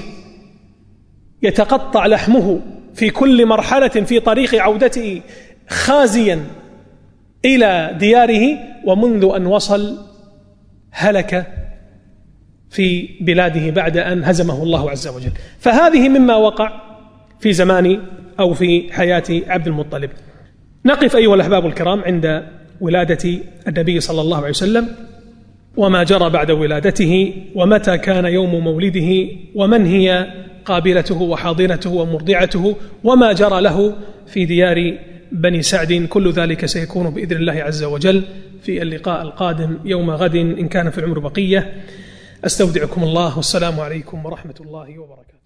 يتقطع لحمه في كل مرحلة في طريق عودته خازيا إلى دياره، ومنذ أن وصل هلك في بلاده بعد أن هزمه الله عز وجل. فهذه مما وقع في زمان أو في حياة عبد المطلب. نقف أيها الأحباب الكرام عند ولادة النبي صلى الله عليه وسلم، وما جرى بعد ولادته، ومتى كان يوم مولده، ومن هي قابلته وحاضنته ومرضعته، وما جرى له في ديار بني سعد. كل ذلك سيكون بإذن الله عز وجل في اللقاء القادم يوم غد إن كان في العمر بقية. أستودعكم الله، والسلام عليكم ورحمة الله وبركاته.